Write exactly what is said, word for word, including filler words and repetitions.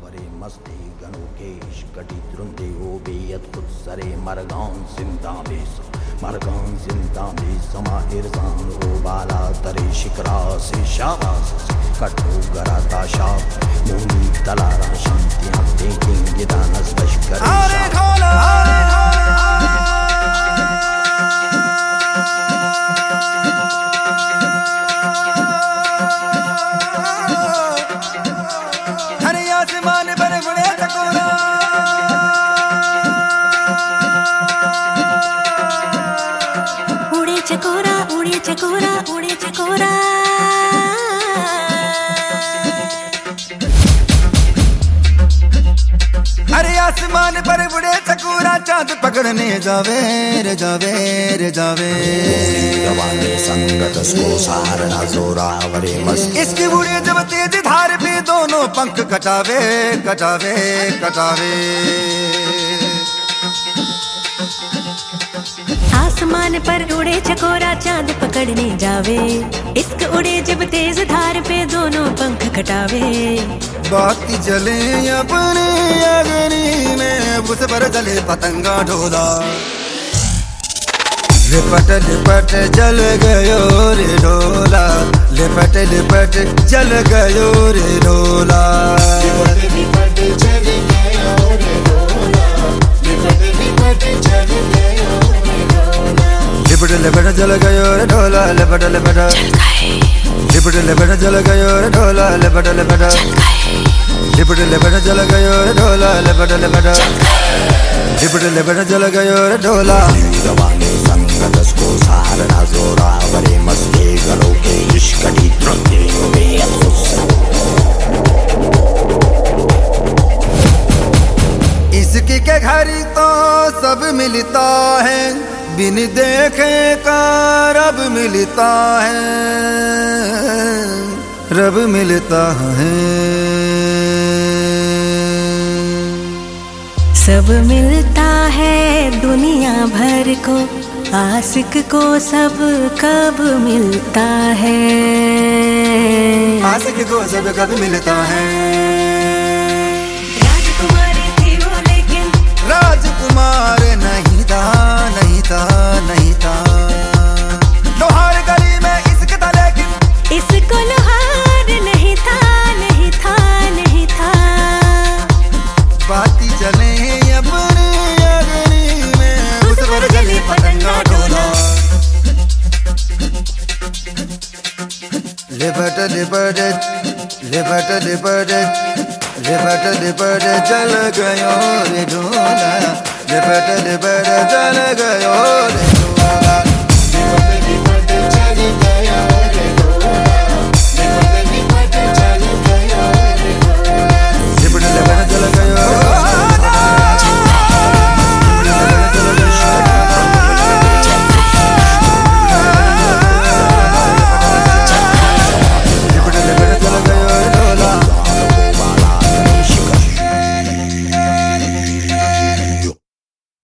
वरे मस्ती गणोकेश कटी द्रुंदे ओ बेयत खुद सरे मरगान जिंदा बेस मरगान जिंदा बेस समाहिरजान ओ बाला तरे शिकरा से शाबास कटो गरा ताशा मोनी तलारा शांतियां देखेंगे दानस बशकर अरे खोला हरे आसमान पर गुड़े चकोरा उड़े चकोरा उड़े चकोरा उड़े चकोरा हरे आसमान पर बुढ़े चकोरा चांद पकड़ने जावे रे जावे रे जावे संगत को सहारा जोरा वरे मस्त इसकी बुढ़े जब तेज धार पे दोनों पंख कटावे कटावे कटावे आसमान पर उड़े चकोरा चांद पकड़ने जावे इश्क उड़े जब तेज धार पे दोनों पंख कटावे बाती जले अपने अग्नि में उस पर जले पतंगा ढोला लिपट लिपट जल गयो रे ढोला लिपट लिपट जल गयो रे ढोला लिपट लिपट जल गयो रे ढोला लिपट लिपट जल गयो रे ढोला लिपट लिपट जल गयो रे ढोला लिपट लिपट लिपट लिपट जल गयो रे ढोला लिपट लिपट लिपट लिपट जल गयो रे ढोला लिपट लिपट लिपट लिपट जल गयो रे ढोला जवानी संगत को सहारा जोरा वरे मस्ती गलो के इश्कटी द्रुंदे इसकी के घर तो सब मिलता है बिन देखे का रब मिलता है रब मिलता है सब मिलता है दुनिया भर को आशिक को सब कब मिलता है आशिक को सब कब मिलता है राजकुमारी थी वो लेकिन राजकुमार नहीं था नहीं था नहीं था लोहार गली में इश्क था लेकिन इसको लोहार नहीं था नहीं था नहीं था बाती चले अपने अग्नि में उस पर जले पतंगा ढोला लिपट लिपट लिपट लिपट लिपट लिपट जल गयो रे ढोला लिपट लिपट जल गयो रे